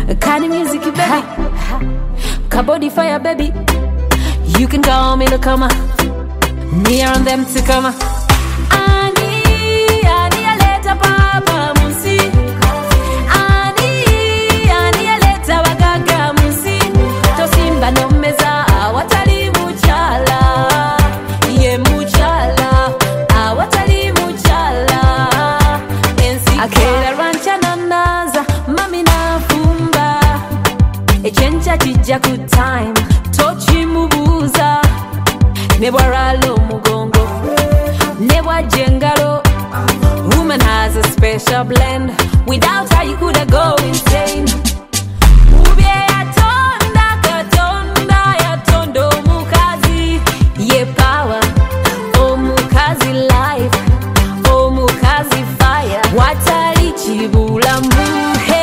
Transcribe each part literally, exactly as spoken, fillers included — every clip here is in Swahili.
kind of music, baby. Kabodi fire, baby. You can call me the comer. Me and them to come. Ani, ani aleta papa musi. Ani, ani aleta wagaga musi. Tosimba no meza awatali muchala. Ye muchala awatali muchala. Ensi akela rancha nanaza mami na fumba. Echencha chija good time. Tochi mubuza. Newaralo mugongo, never jengalo. Woman has a special blend. Without her you coulda go insane. Ubye yatonda katonda yatondo mukazi. Ye power, oh mukazi life, oh mukazi fire. Watali chibula muhe.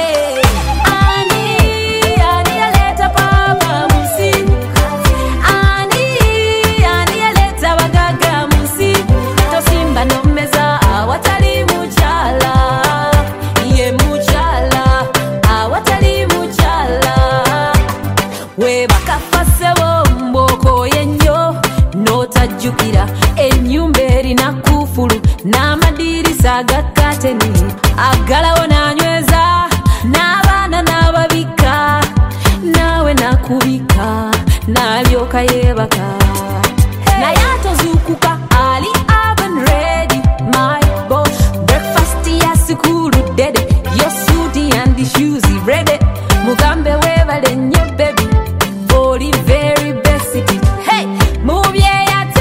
Jukira enyumberi na kufulu na madirisa gakateni agala onanyweza n'abana n'ababika nawe nakubika nalyoka yebaka na yatozukuka ali oven ready my boss breakfast ya sikulu dede your suit and the shoes ready mugambe webale nnyo baby oli very best hey move yeah.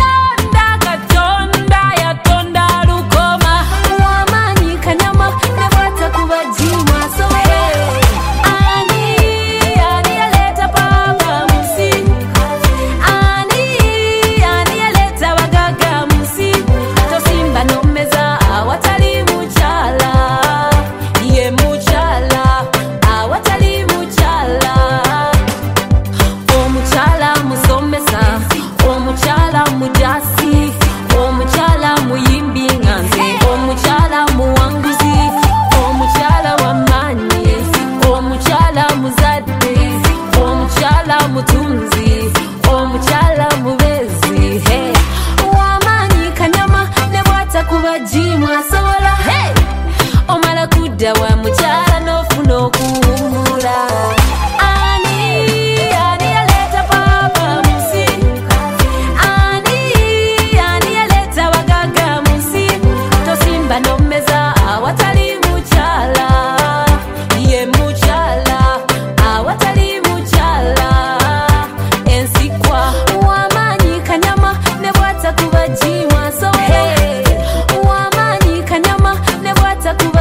Mutunzi, oh muchala mubezi, hey. Wamanyi kanyama nebwata kubajimwa sola, hey. Omala kuda wa muchala nofuno kumula. Ani, ani aleta papa musi. Ani, ani aleta wagaga musi. Tosimba no meza awatali muchala. Ye muchala awatali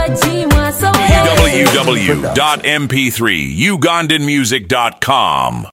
w w w dot m p three ugandan music dot com